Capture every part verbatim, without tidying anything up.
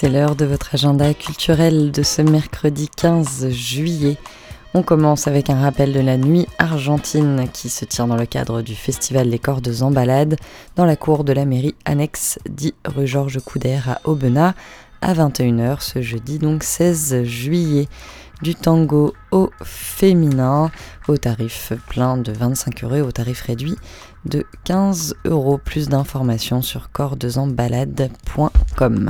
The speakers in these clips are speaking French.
C'est l'heure de votre agenda culturel de ce mercredi quinze juillet. On commence avec un rappel de la nuit argentine qui se tient dans le cadre du festival Les Cordes en Balade dans la cour de la mairie annexe dix rue Georges Coudert à Aubenas à vingt et une heures ce jeudi donc seize juillet. Du tango au féminin au tarif plein de vingt-cinq euros et au tarif réduit de quinze euros. Plus d'informations sur cordes en balade point com.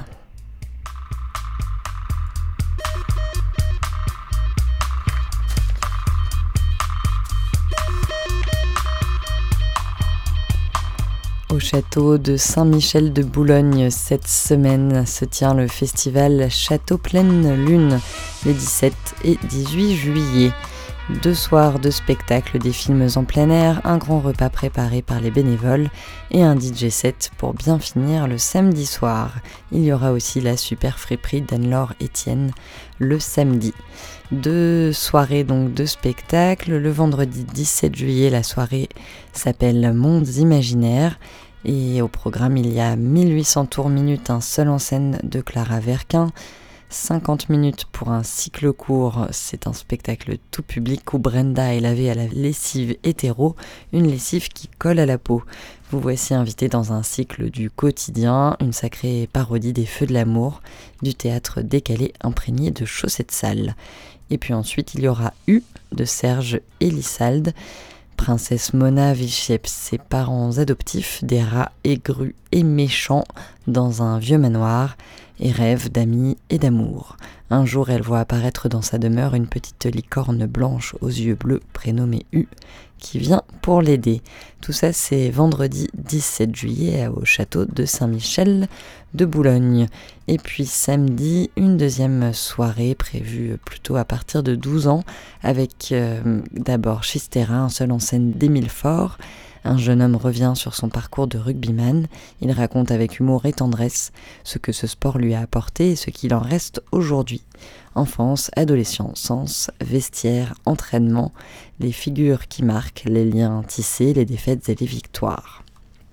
Au château de Saint-Michel de Boulogne, cette semaine se tient le festival Château Pleine Lune, les dix-sept et dix-huit juillet. Deux soirs de spectacles, des films en plein air, un grand repas préparé par les bénévoles et un D J set pour bien finir le samedi soir. Il y aura aussi la super friperie d'Anne-Laure Etienne le samedi. Deux soirées donc de spectacles. Le vendredi dix-sept juillet, la soirée s'appelle Mondes imaginaires. Et au programme, il y a mille huit cents tours minutes, un seul en scène de Clara Verquin. cinquante minutes pour un cycle court, c'est un spectacle tout public où Brenda est lavée à la lessive hétéro, une lessive qui colle à la peau. Vous voici invité dans un cycle du quotidien, une sacrée parodie des feux de l'amour, du théâtre décalé imprégné de chaussettes sales. Et puis ensuite, il y aura U de Serge Elissalde. Princesse Mona vit chez ses parents adoptifs, des rats aigrus et méchants dans un vieux manoir, et rêve d'amis et d'amour. Un jour, elle voit apparaître dans sa demeure une petite licorne blanche aux yeux bleus prénommée U, qui vient pour l'aider. Tout ça, c'est vendredi dix-sept juillet au château de Saint-Michel de Boulogne. Et puis samedi, une deuxième soirée prévue plutôt à partir de douze ans, avec euh, d'abord Chistera, un seul en scène d'Émile Faure. Un jeune homme revient sur son parcours de rugbyman. Il raconte avec humour et tendresse ce que ce sport lui a apporté et ce qu'il en reste aujourd'hui. Enfance, adolescence, vestiaire, entraînement, les figures qui marquent, les liens tissés, les défaites et les victoires.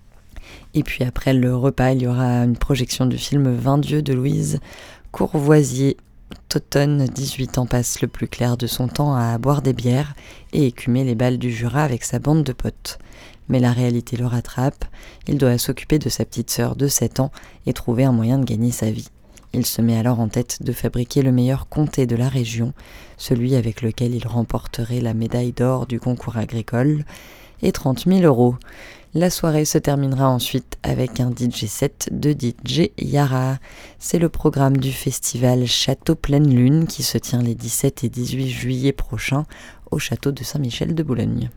Et puis après le repas, il y aura une projection du film vingt dieux de Louise Courvoisier. Totonne, dix-huit ans, passe le plus clair de son temps à boire des bières et écumer les balles du Jura avec sa bande de potes. Mais la réalité le rattrape, il doit s'occuper de sa petite sœur de sept ans et trouver un moyen de gagner sa vie. Il se met alors en tête de fabriquer le meilleur comté de la région, celui avec lequel il remporterait la médaille d'or du concours agricole, et trente mille euros. La soirée se terminera ensuite avec un D J set de D J Yara. C'est le programme du festival Château Pleine Lune qui se tient les dix-sept et dix-huit juillet prochains au château de Saint-Michel de Boulogne.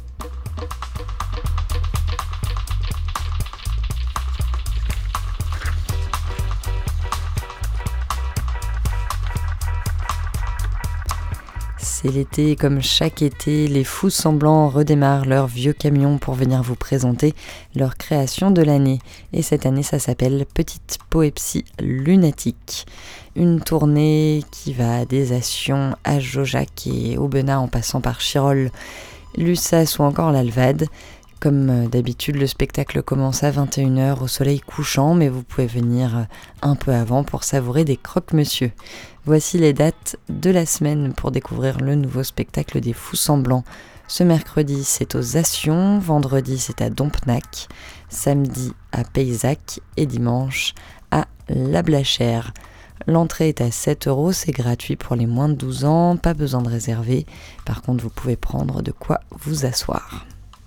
C'est l'été, comme chaque été, les Fous Semblants redémarrent leur vieux camion pour venir vous présenter leur création de l'année. Et cette année, ça s'appelle Petite Poépsie Lunatique. Une tournée qui va des Assions à Jaujac et Aubenas en passant par Chirol, Lussas ou encore l'Alvade. Comme d'habitude, le spectacle commence à vingt et une heures au soleil couchant, mais vous pouvez venir un peu avant pour savourer des croque-monsieur. Voici les dates de la semaine pour découvrir le nouveau spectacle des Fous Semblants. Ce mercredi, c'est aux Assions, vendredi, c'est à Dompnac, samedi à Paysac et dimanche à La Blachère. L'entrée est à sept euros, c'est gratuit pour les moins de douze ans, pas besoin de réserver. Par contre, vous pouvez prendre de quoi vous asseoir.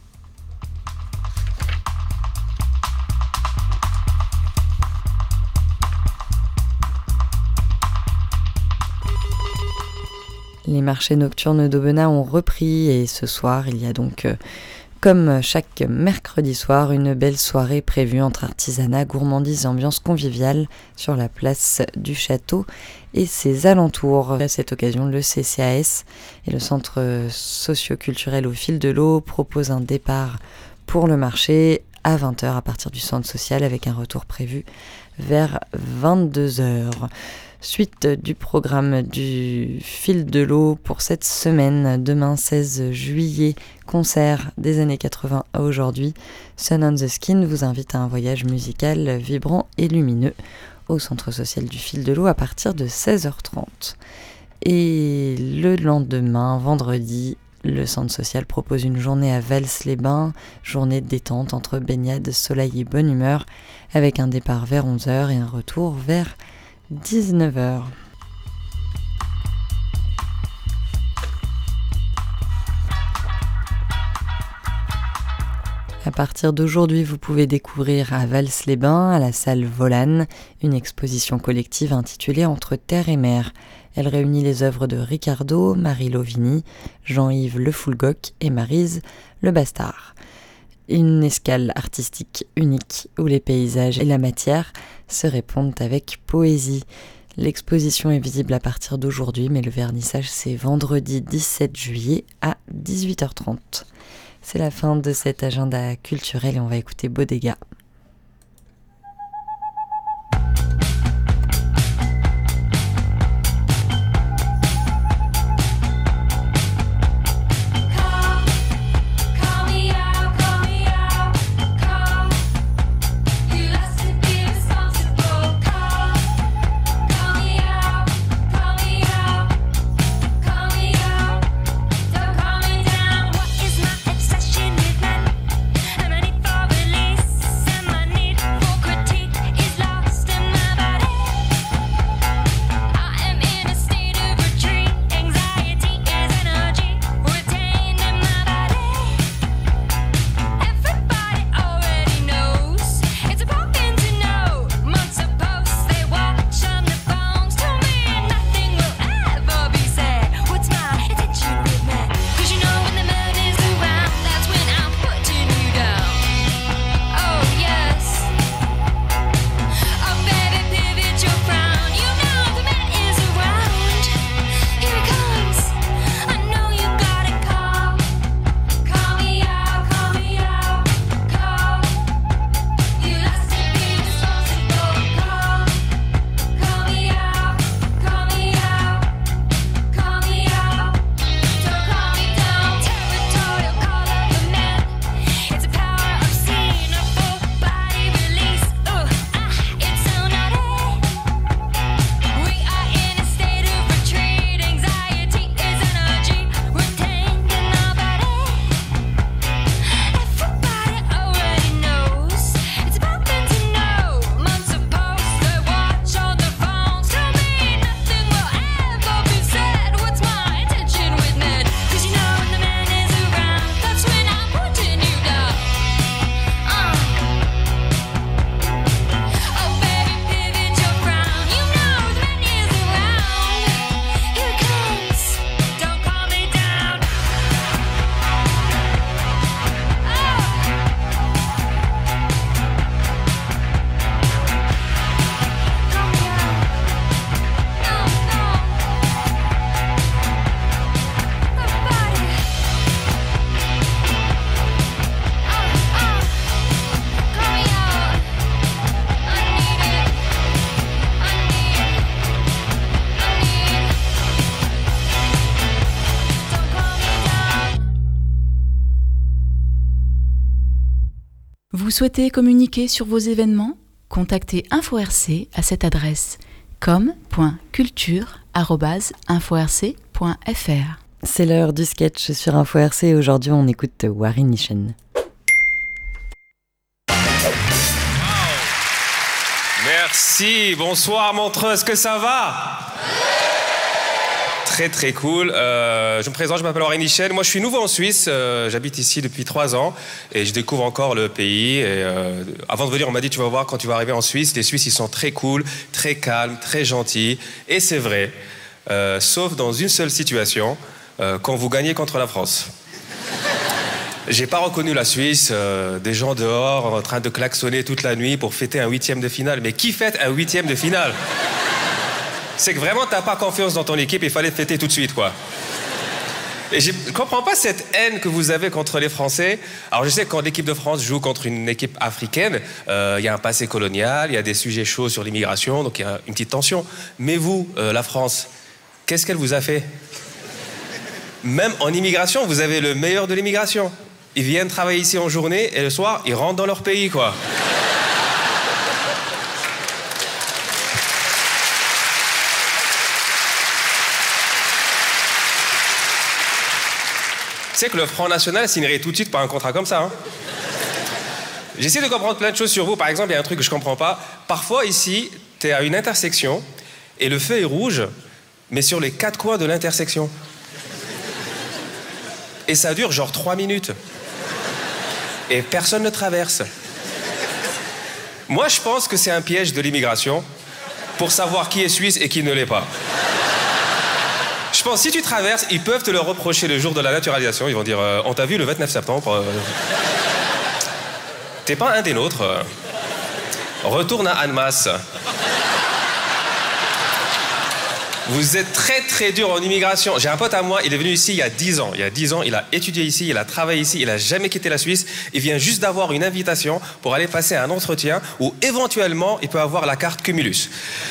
Les marchés nocturnes d'Aubenas ont repris et ce soir, il y a donc, euh, comme chaque mercredi soir, une belle soirée prévue entre artisanat, gourmandise et ambiance conviviale sur la place du château et ses alentours. À cette occasion, le C C A S et le centre socio-culturel au fil de l'eau proposent un départ pour le marché à vingt heures à partir du centre social avec un retour prévu vers vingt-deux heures. Suite du programme du fil de l'eau pour cette semaine, demain seize juillet, concert des années quatre-vingts à aujourd'hui. Sun on the Skin vous invite à un voyage musical vibrant et lumineux au centre social du Fil de l'Eau à partir de seize heures trente. Et le lendemain, vendredi, le centre social propose une journée à Vals-les-Bains, journée de détente entre baignade, soleil et bonne humeur, avec un départ vers onze heures et un retour vers dix-neuf heures. À partir d'aujourd'hui, vous pouvez découvrir à Vals-les-Bains, à la salle Volane, une exposition collective intitulée Entre terre et mer. Elle réunit les œuvres de Ricardo, Marie Lovini, Jean-Yves Le Foulgoc et Maryse Le Bastard. Une escale artistique unique où les paysages et la matière se répondent avec poésie. L'exposition est visible à partir d'aujourd'hui, mais le vernissage c'est vendredi dix-sept juillet à dix-huit heures trente. C'est la fin de cet agenda culturel et on va écouter Bodega. Vous souhaitez communiquer sur vos événements ? Contactez Info R C à cette adresse com point culture arobase info r c point f r. C'est l'heure du sketch sur Info R C et aujourd'hui on écoute Warren Nishen. Merci, bonsoir Montreux, est-ce que ça va ? Très très cool. Euh, je me présente, je m'appelle Warren Nishen. Moi je suis nouveau en Suisse, euh, j'habite ici depuis trois ans et je découvre encore le pays. Et, euh, avant de venir, on m'a dit tu vas voir quand tu vas arriver en Suisse, les Suisses ils sont très cool, très calmes, très gentils. Et c'est vrai, euh, sauf dans une seule situation, euh, quand vous gagnez contre la France. J'ai pas reconnu la Suisse, euh, des gens dehors en train de klaxonner toute la nuit pour fêter un huitième de finale. Mais qui fête un huitième de finale ? C'est que vraiment t'as pas confiance dans ton équipe, il fallait fêter tout de suite, quoi. Et je comprends pas cette haine que vous avez contre les Français. Alors je sais que quand l'équipe de France joue contre une équipe africaine, il euh, y a un passé colonial, il y a des sujets chauds sur l'immigration, donc il y a une petite tension. Mais vous, euh, la France, qu'est-ce qu'elle vous a fait ? Même en immigration, vous avez le meilleur de l'immigration. Ils viennent travailler ici en journée et le soir, ils rentrent dans leur pays, quoi. sais que le Front National signerait tout de suite par un contrat comme ça. Hein. J'essaie de comprendre plein de choses sur vous. Par exemple, il y a un truc que je comprends pas. Parfois, ici, tu es à une intersection et le feu est rouge, mais sur les quatre coins de l'intersection. Et ça dure genre trois minutes. Et personne ne traverse. Moi, je pense que c'est un piège de l'immigration pour savoir qui est suisse et qui ne l'est pas. Je pense que si tu traverses, ils peuvent te le reprocher le jour de la naturalisation. Ils vont dire euh, « On t'a vu le vingt-neuf septembre. Euh, t'es pas un des nôtres. Euh, retourne à Annemasse. » Vous êtes très très dur en immigration. J'ai un pote à moi, il est venu ici il y a dix ans. Il y a dix ans, il a étudié ici, il a travaillé ici, il a jamais quitté la Suisse. Il vient juste d'avoir une invitation pour aller passer un entretien où éventuellement il peut avoir la carte Cumulus.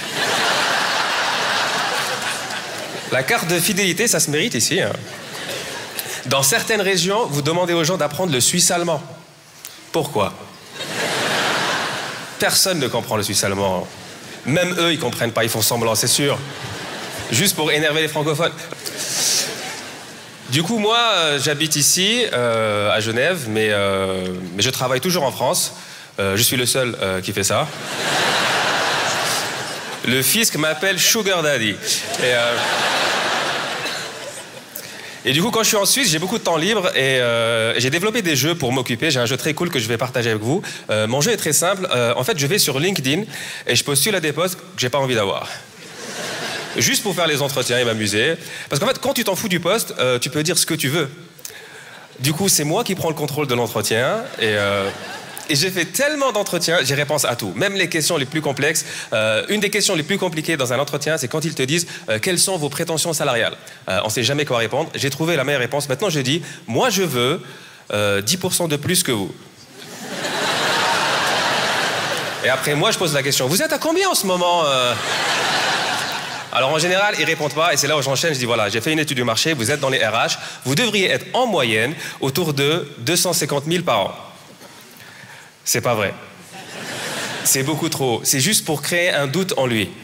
La carte de fidélité, ça se mérite ici. Hein. Dans certaines régions, vous demandez aux gens d'apprendre le suisse allemand. Pourquoi? Personne ne comprend le suisse allemand. Même eux, ils comprennent pas, ils font semblant, c'est sûr. Juste pour énerver les francophones. Du coup, moi, euh, j'habite ici, euh, à Genève, mais, euh, mais je travaille toujours en France. Euh, je suis le seul euh, qui fait ça. Le fisc m'appelle Sugar Daddy. Et, euh... et du coup, quand je suis en Suisse, j'ai beaucoup de temps libre et euh, j'ai développé des jeux pour m'occuper. J'ai un jeu très cool que je vais partager avec vous. Euh, mon jeu est très simple. Euh, en fait, je vais sur LinkedIn et je postule à des postes que j'ai pas envie d'avoir. Juste pour faire les entretiens et m'amuser. Parce qu'en fait, quand tu t'en fous du poste, euh, tu peux dire ce que tu veux. Du coup, c'est moi qui prends le contrôle de l'entretien. Et, euh, et j'ai fait tellement d'entretiens, j'ai réponse à tout. Même les questions les plus complexes. Euh, une des questions les plus compliquées dans un entretien, c'est quand ils te disent euh, quelles sont vos prétentions salariales. Euh, on ne sait jamais quoi répondre. J'ai trouvé la meilleure réponse. Maintenant, je dis, moi, je veux euh, dix pour cent de plus que vous. Et après, moi, je pose la question, vous êtes à combien en ce moment euh Alors en général, ils répondent pas et c'est là où j'enchaîne, je dis voilà, j'ai fait une étude du marché, vous êtes dans les R H, vous devriez être en moyenne autour de deux cent cinquante mille par an. C'est pas vrai. C'est beaucoup trop. C'est juste pour créer un doute en lui.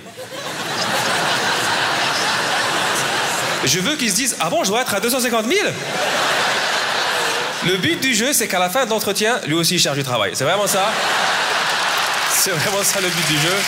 Je veux qu'ils se disent ah bon, je dois être à deux cent cinquante mille. Le but du jeu, c'est qu'à la fin de l'entretien, lui aussi il cherche du travail. C'est vraiment ça. C'est vraiment ça le but du jeu.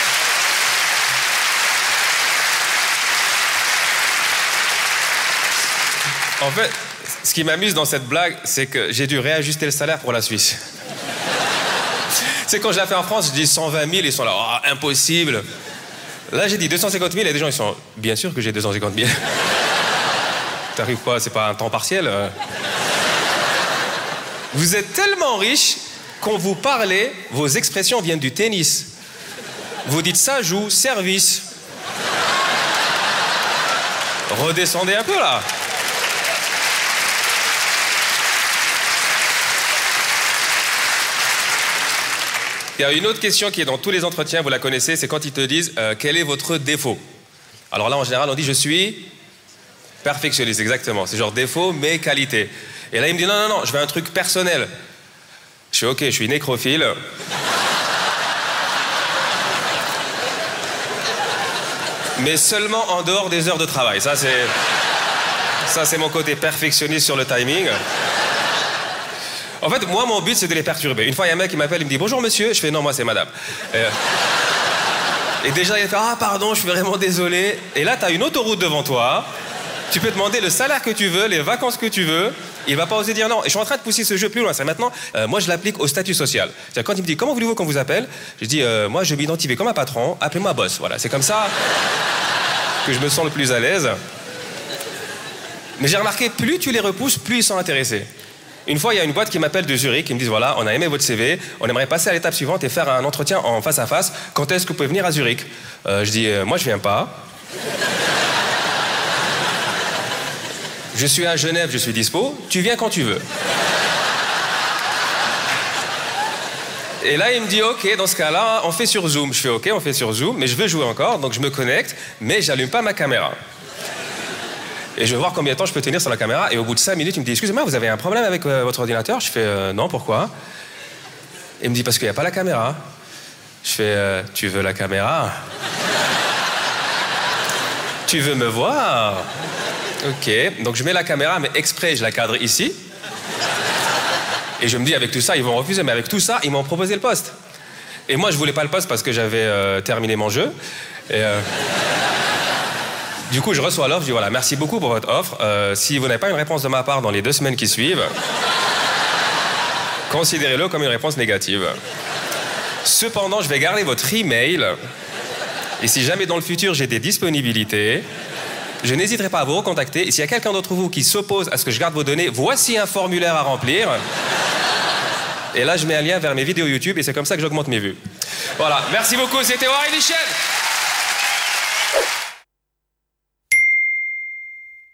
En fait, ce qui m'amuse dans cette blague, c'est que j'ai dû réajuster le salaire pour la Suisse. C'est quand je l'ai fait en France, je dis cent vingt mille, ils sont là, oh, impossible. Là, j'ai dit deux cent cinquante mille, et des gens, ils sont, bien sûr que j'ai deux cent cinquante mille. T'arrives quoi, c'est pas un temps partiel? Vous êtes tellement riche, quand vous parlez, vos expressions viennent du tennis. Vous dites ça joue, service. Redescendez un peu, là. Il y a une autre question qui est dans tous les entretiens, vous la connaissez, c'est quand ils te disent euh, quel est votre défaut. Alors là, en général, on dit je suis perfectionniste, exactement. C'est genre défaut, mais qualité. Et là, il me dit non, non, non, je veux un truc personnel. Je suis ok, je suis nécrophile. Mais seulement en dehors des heures de travail. Ça, c'est, ça, c'est mon côté perfectionniste sur le timing. En fait, moi, mon but, c'est de les perturber. Une fois, il y a un mec qui m'appelle, il me dit « Bonjour, monsieur ». Je fais « Non, moi, c'est madame ». Et, et déjà, il fait « Ah, pardon, je suis vraiment désolé ». Et là, tu as une autoroute devant toi. Tu peux demander le salaire que tu veux, les vacances que tu veux. Il va pas oser dire non. Et je suis en train de pousser ce jeu plus loin. C'est maintenant, euh, moi, je l'applique au statut social. C'est-à-dire, quand il me dit « Comment voulez-vous qu'on vous appelle ?» Je dis euh, « Moi, je m'identifie comme un patron. Appelez-moi boss ». Voilà, c'est comme ça que je me sens le plus à l'aise. Mais j'ai remarqué, plus tu les repousses, plus ils sont intéressés. Une fois, il y a une boîte qui m'appelle de Zurich, qui me disent voilà, on a aimé votre C V, on aimerait passer à l'étape suivante et faire un entretien en face à face. Quand est-ce que vous pouvez venir à Zurich? euh, Je dis euh, moi, je viens pas. Je suis à Genève, je suis dispo. Tu viens quand tu veux. Et là, il me dit ok, dans ce cas-là, on fait sur Zoom. Je fais ok, on fait sur Zoom, mais je veux jouer encore, donc je me connecte, mais j'allume pas ma caméra. Et je vais voir combien de temps je peux tenir sur la caméra. Et au bout de cinq minutes, il me dit « Excusez-moi, vous avez un problème avec euh, votre ordinateur ?» Je fais euh, « Non, pourquoi ?» Il me dit « Parce qu'il n'y a pas la caméra. » Je fais euh, « Tu veux la caméra ?» Tu veux me voir? Ok, donc je mets la caméra, mais exprès, je la cadre ici. Et je me dis, avec tout ça, ils vont refuser, mais avec tout ça, ils m'ont proposé le poste. Et moi, je voulais pas le poste parce que j'avais euh, terminé mon jeu. Et, euh... du coup, je reçois l'offre, je dis, voilà, merci beaucoup pour votre offre. Euh, si vous n'avez pas une réponse de ma part dans les deux semaines qui suivent, considérez-le comme une réponse négative. Cependant, je vais garder votre email. Et si jamais dans le futur, j'ai des disponibilités, je n'hésiterai pas à vous recontacter. Et s'il y a quelqu'un d'entre vous qui s'oppose à ce que je garde vos données, voici un formulaire à remplir. Et là, je mets un lien vers mes vidéos YouTube et c'est comme ça que j'augmente mes vues. Voilà, merci beaucoup, c'était Warren Michel.